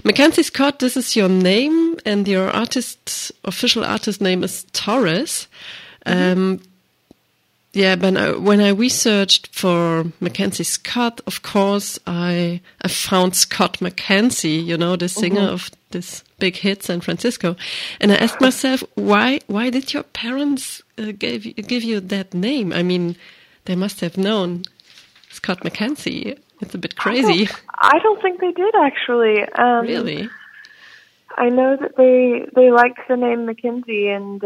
Mackenzie Scott, this is your name, and your official artist name is Torres. Yeah, but when I researched for Mackenzie Scott, of course, I found Scott McKenzie, the singer of this big hit, San Francisco. And I asked myself, why did your parents give you that name? I mean, they must have known Scott McKenzie. It's a bit crazy. I don't think they did, actually. Really? I know that they liked the name Mackenzie, and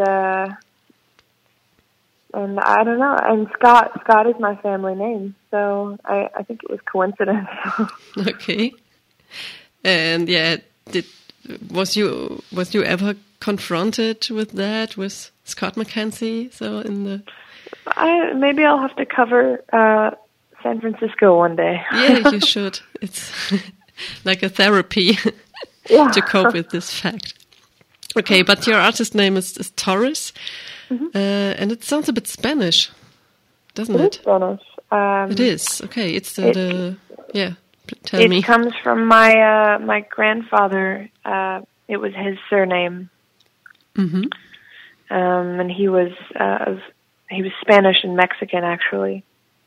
I don't know. And Scott is my family name, so I think it was coincidence. Okay. And yeah, was you ever confronted with that, with Scott McKenzie? So maybe I'll have to cover San Francisco one day. Yeah, you should. It's like a therapy to cope with this fact. Okay, but your artist name is Torres. And it sounds a bit Spanish, doesn't it? It is Spanish. It is. Okay, it's tell me. It comes from my grandfather. It was his surname. And he was Spanish and Mexican, actually.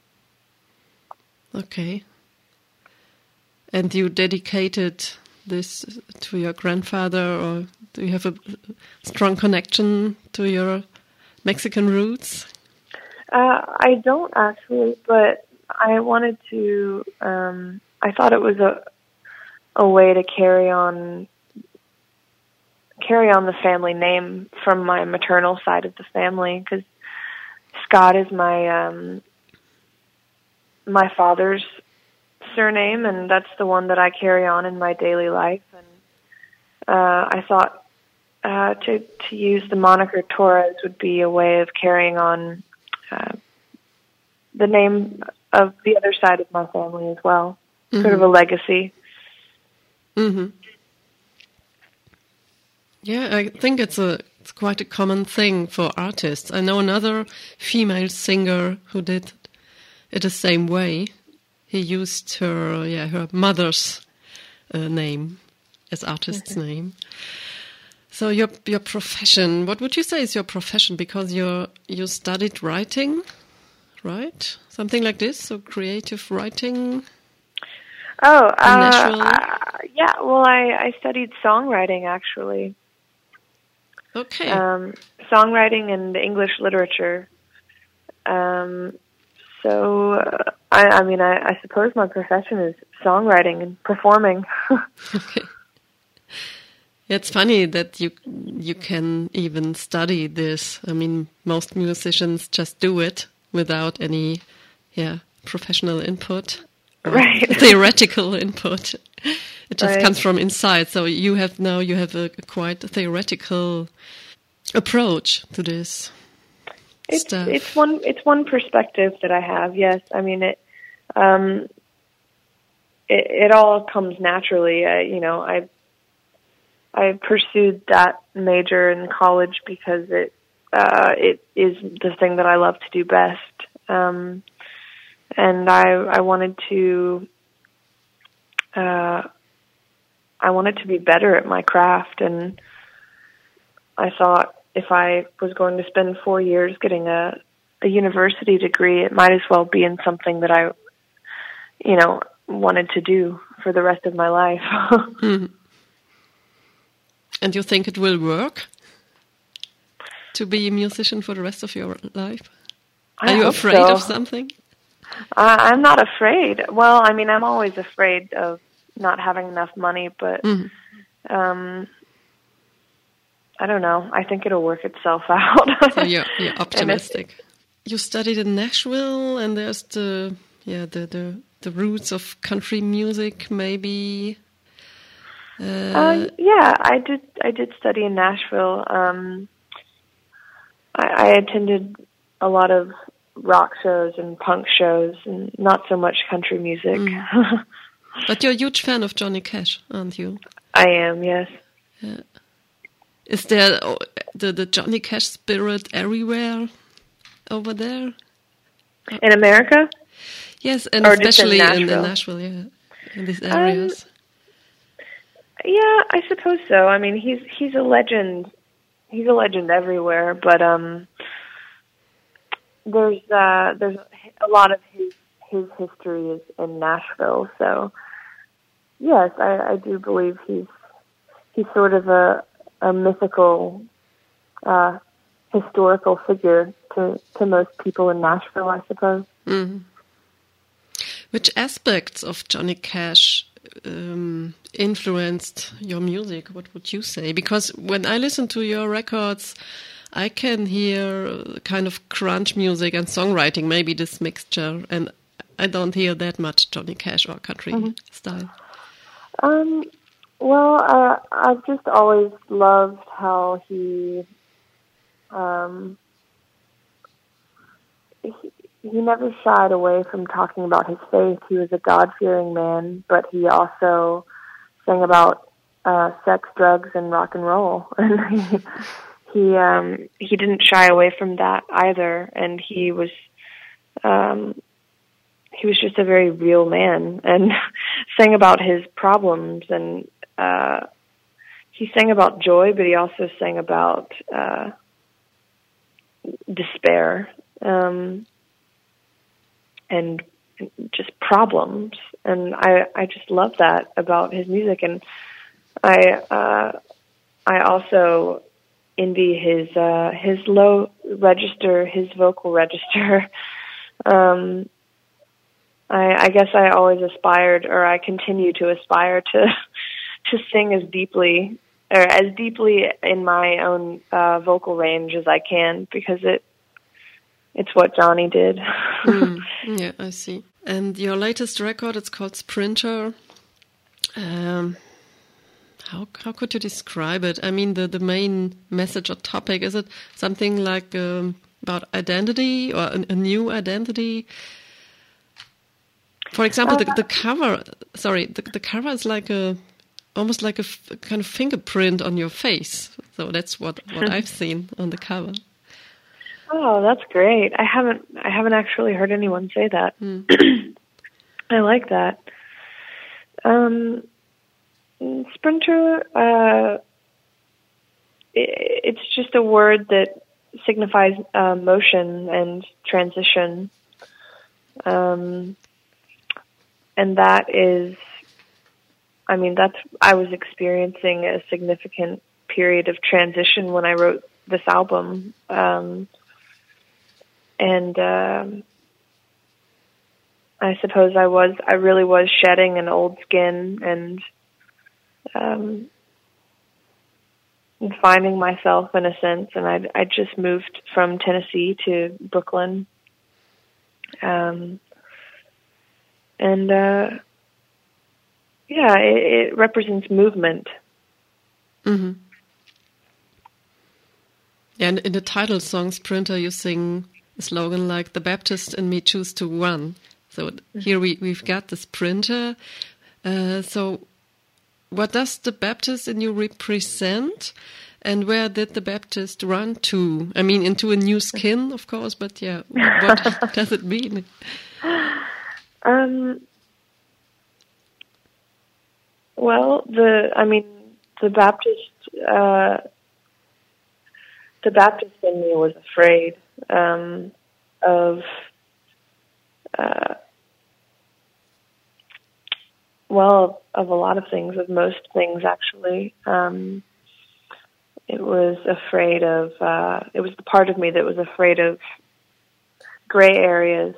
Okay. And you dedicated this to your grandfather, or do you have a strong connection to your Mexican roots? I don't actually, but I wanted to. I thought it was a way to carry on the family name from my maternal side of the family, because Scott is my father's surname, and that's the one that I carry on in my daily life. And I thought to use the moniker Torres would be a way of carrying on the name of the other side of my family as well, sort of a legacy. Yeah, I think it's quite a common thing for artists. I know another female singer who did it the same way. He used her mother's name as artist's name. So your profession, what would you say is your profession? Because you studied writing, right? Something like this, so creative writing. Oh, yeah. Well, I studied songwriting, actually. Okay. Songwriting and English literature. So, I suppose my profession is songwriting and performing. Okay. It's funny that you can even study this. I mean, most musicians just do it without any, professional input, right? Theoretical input. It just comes from inside. So you have a quite theoretical approach to this. Stuff. It's one perspective that I have. Yes, I mean it all comes naturally. I pursued that major in college because it is the thing that I love to do best, and I wanted to be better at my craft, and I thought if I was going to spend 4 years getting a university degree, it might as well be in something that I, wanted to do for the rest of my life. And you think it will work to be a musician for the rest of your life? Are you afraid of something? I'm not afraid. Well, I mean, I'm always afraid of not having enough money, but I don't know. I think it'll work itself out. So you're optimistic. You studied in Nashville, and there's the roots of country music, maybe. I did study in Nashville. I attended a lot of rock shows and punk shows, and not so much country music. But you're a huge fan of Johnny Cash, aren't you? I am, yes. Yeah. Is there the Johnny Cash spirit everywhere over there? In America? Yes, and or especially in Nashville, in these areas. Yeah, I suppose so. I mean, he's a legend. He's a legend everywhere, but there's a lot of his history is in Nashville. So yes, I do believe he's sort of a mythical, historical figure to most people in Nashville, I suppose. Mm. Which aspects of Johnny Cash influenced your music? What would you say? Because when I listen to your records, I can hear kind of crunch music and songwriting, maybe this mixture, and I don't hear that much Johnny Cash or country style. Well, I've just always loved how he never shied away from talking about his faith. He was a God-fearing man, but he also sang about sex, drugs, and rock and roll. And he didn't shy away from that either. And he was just a very real man and sang about his problems. And he sang about joy, but he also sang about despair. And just problems, and I just love that about his music, and I also envy his low register, his vocal register. I guess I always aspired, or I continue to aspire to sing as deeply in my own vocal range as I can, because it's what Johnny did. Yeah, I see. And your latest record, it's called Sprinter. How could you describe it? I mean, the main message or topic, is it something like about identity or a new identity? For example, the cover. Sorry, the cover is like almost like a kind of fingerprint on your face. So that's what I've seen on the cover. Oh, that's great. I haven't actually heard anyone say that. I like that. Sprinter, it's just a word that signifies motion and transition. And that is, I was experiencing a significant period of transition when I wrote this album. And I suppose I really was shedding an old skin and finding myself in a sense. And I just moved from Tennessee to Brooklyn. It represents movement. Mm-hmm. And in the title song, Sprinter, you sing a slogan like, "The Baptist in me choose to run." So here we've got the sprinter. So what does the Baptist in you represent? And where did the Baptist run to? I mean, into a new skin, of course, but yeah, what does it mean? Well, the Baptist in me was afraid of a lot of things, of most things actually. It was afraid of, it was the part of me that was afraid of gray areas.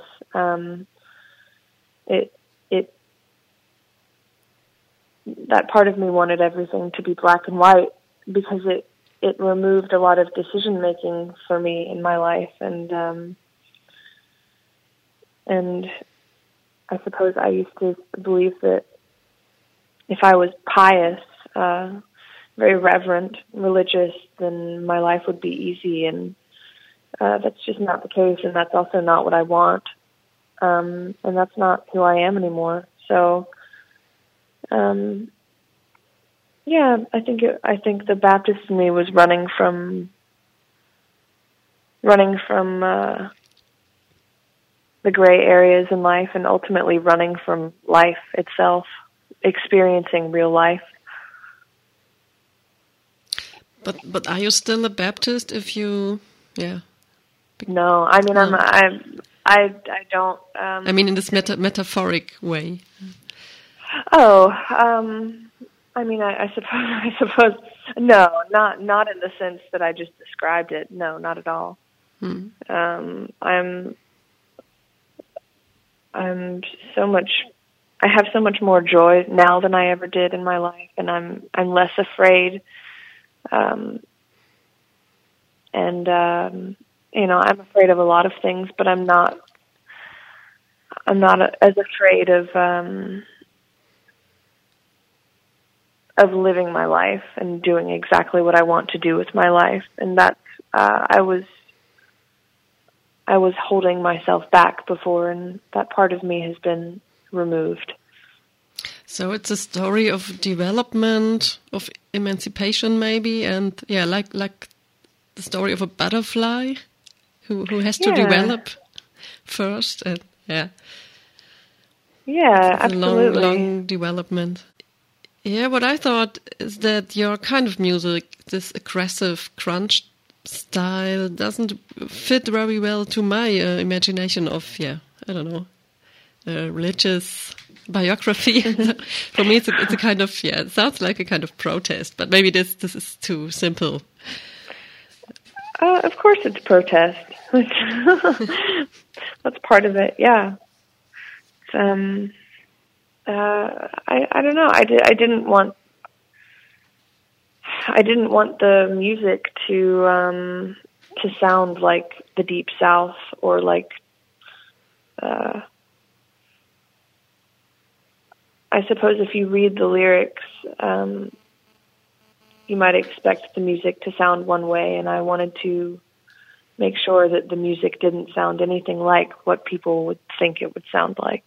That part of me wanted everything to be black and white because it removed a lot of decision making for me in my life, and I suppose I used to believe that if I was pious, very reverent, religious, then my life would be easy, and that's just not the case, and that's also not what I want, and that's not who I am anymore. So, I think the Baptist in me was running from the gray areas in life, and ultimately running from life itself, experiencing real life. But are you still a Baptist if you, yeah? No, I mean, No. I don't. I mean, in this metaphoric way. Oh, I mean, I suppose, no, not in the sense that I just described it. No, not at all. I'm so much. I have so much more joy now than I ever did in my life, and I'm less afraid. You know, I'm afraid of a lot of things, but I'm not as afraid of living my life and doing exactly what I want to do with my life. And that's, I was holding myself back before, and that part of me has been removed. So it's a story of development, of emancipation maybe, and yeah, like the story of a butterfly who has to develop first, and yeah, it's absolutely. a long development. Yeah, what I thought is that your kind of music, this aggressive crunch style, doesn't fit very well to my imagination of, I don't know, religious biography. For me, it's a kind of, it sounds like a kind of protest, but maybe this is too simple. Of course it's protest. That's part of it, yeah. It's, I don't know. I didn't want the music to sound like the Deep South, or like I suppose if you read the lyrics, you might expect the music to sound one way, and I wanted to make sure that the music didn't sound anything like what people would think it would sound like.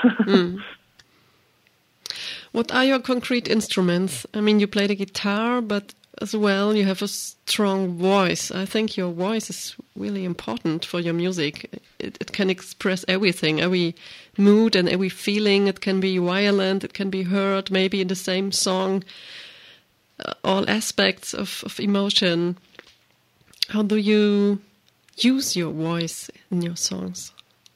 What are your concrete instruments? I mean, you play the guitar, but as well you have a strong voice. I think your voice is really important for your music. It can express everything, every mood and every feeling. It can be violent, it can be heard maybe in the same song, all aspects of emotion. How do you use your voice in your songs?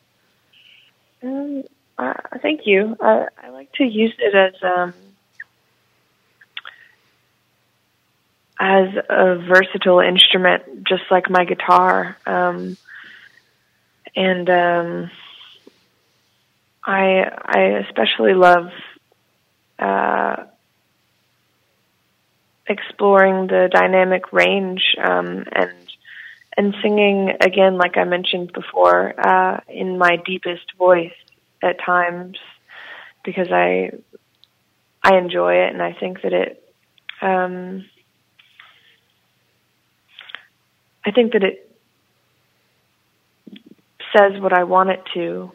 Thank you. I like to use it as a versatile instrument, just like my guitar. I especially love exploring the dynamic range and singing, again, like I mentioned before, in my deepest voice at times, because I enjoy it, and I think that it says what I want it to,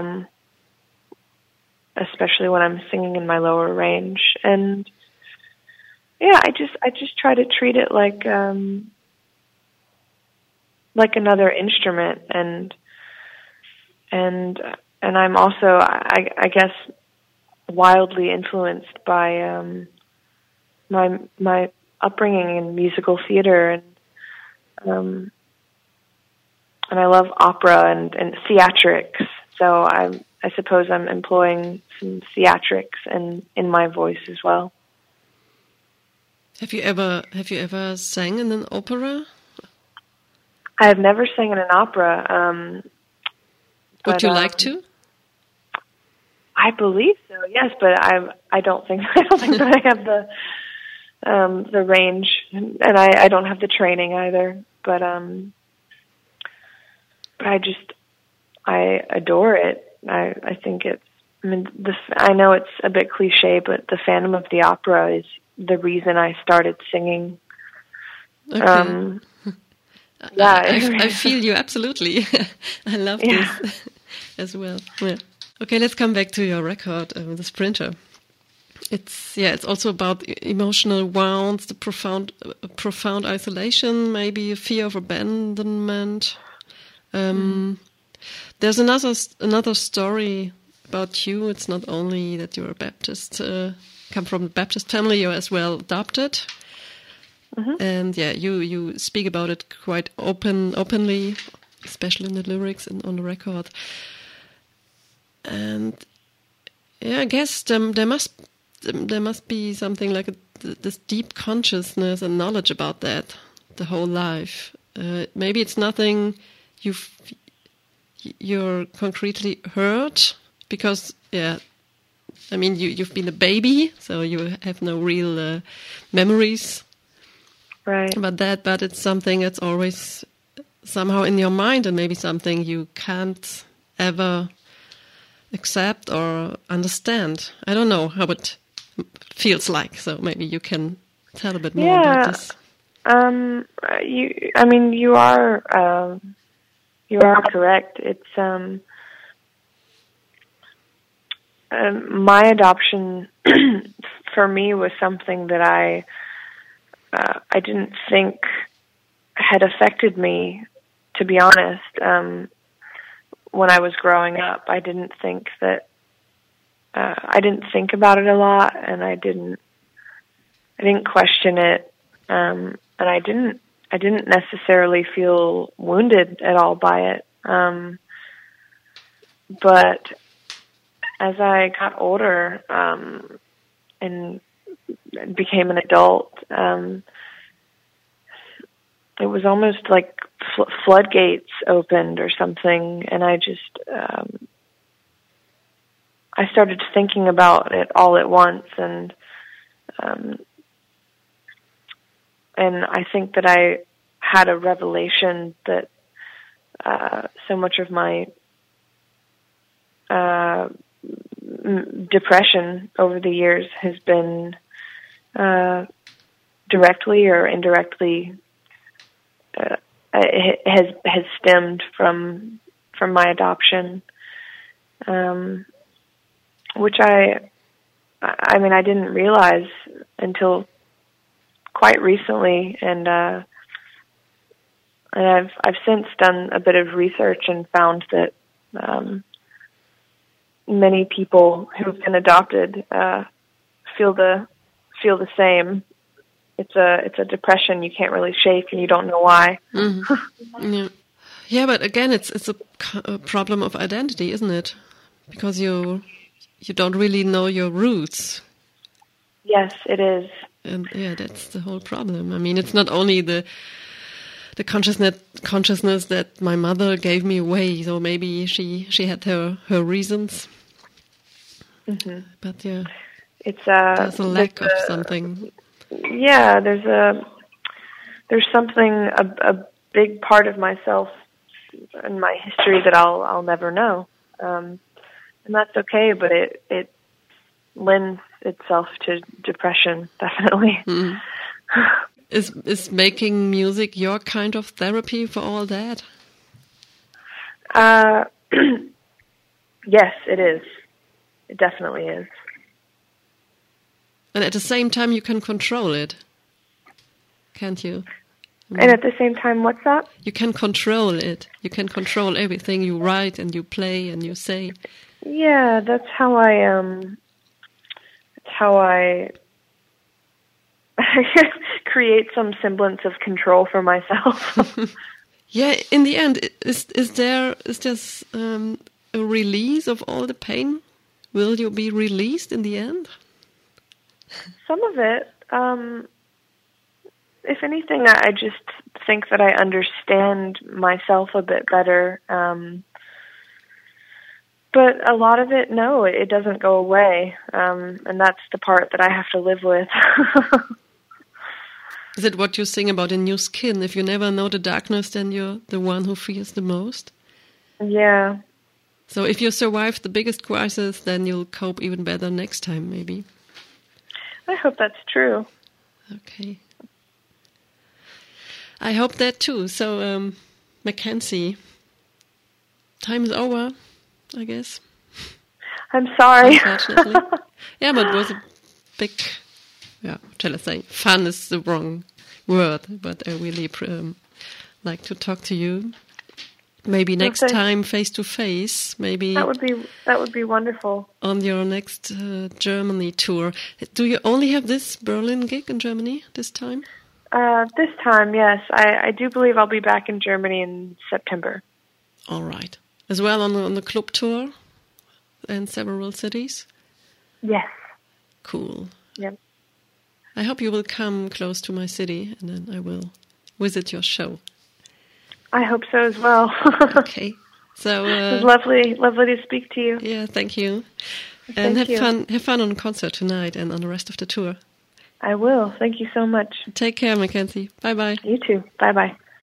especially when I'm singing in my lower range. And yeah, I just try to treat it like another instrument, and I'm also, I guess, wildly influenced by my upbringing in musical theater, and I love opera and theatrics. So I suppose I'm employing some theatrics in my voice as well. Have you ever sang in an opera? I have never sang in an opera. Would you like to? I believe so, yes, but I don't think that I have the range, and I don't have the training either. But I adore it. I think it's. I mean, I know it's a bit cliche, but the Phantom of the Opera is the reason I started singing. Okay. Yeah, I feel you absolutely. I love this as well. Yeah. Okay, let's come back to your record, The Sprinter. It's also about emotional wounds, the profound isolation, maybe a fear of abandonment. There's another story about you. It's not only that you're a Baptist, come from a Baptist family, you're as well adopted. And yeah, you speak about it quite openly, especially in the lyrics and on the record. And yeah, I guess there must be something like this deep consciousness and knowledge about that the whole life. Maybe it's nothing you're concretely heard, because I mean you've been a baby, so you have no real memories. Right. But it's something that's always somehow in your mind, and maybe something you can't ever accept or understand. I don't know how it feels like, so maybe you can tell a bit more about this. You are correct. It's my adoption for me was something that I didn't think had affected me, to be honest. When I was growing up, I didn't think about it a lot, and I didn't question it, and I didn't necessarily feel wounded at all by it. But as I got older and became an adult, it was almost like floodgates opened or something, and I just I started thinking about it all at once, and I think that I had a revelation that so much of my depression over the years has been directly or indirectly has stemmed from my adoption, which I mean I didn't realize until quite recently, and I've since done a bit of research and found that many people who've been adopted feel the same. It's a depression you can't really shake, and you don't know why. Mm-hmm. Yeah, but again, it's a problem of identity, isn't it? Because you don't really know your roots. Yes, it is. And yeah, that's the whole problem. I mean, it's not only the consciousness that my mother gave me away, so maybe she had her reasons. Mm-hmm. But yeah, there's a lack of something. Yeah, there's something, a big part of myself and my history that I'll never know, and that's okay. But it lends itself to depression, definitely. Mm. Is making music your kind of therapy for all that? Yes, it is. It definitely is. And at the same time, you can control it, can't you? And at the same time, what's that? You can control it. You can control everything you write and you play and you say. Yeah, that's how I create some semblance of control for myself. Yeah, in the end, is there a release of all the pain? Will you be released in the end? Some of it. If anything, I just think that I understand myself a bit better. But a lot of it, no, it doesn't go away. And that's the part that I have to live with. Is it what you sing about in New Skin? If you never know the darkness, then you're the one who fears the most? Yeah. So if you survive the biggest crisis, then you'll cope even better next time, maybe. I hope that's true. Okay. I hope that too. So, Mackenzie, time is over, I guess. I'm sorry. Unfortunately. Yeah, but it was a big, what shall I say? Fun is the wrong word, but I really like to talk to you. Maybe next time, face to face. Maybe that would be wonderful. On your next Germany tour, do you only have this Berlin gig in Germany this time? This time, yes. I do believe I'll be back in Germany in September. All right. As well on the club tour in several cities? Yes. Cool. Yep. I hope you will come close to my city, and then I will visit your show. I hope so as well. Okay. So it was lovely to speak to you. Yeah, thank you. And Thank you. Have fun on the concert tonight and on the rest of the tour. I will. Thank you so much. Take care, Mackenzie. Bye-bye. You too. Bye-bye.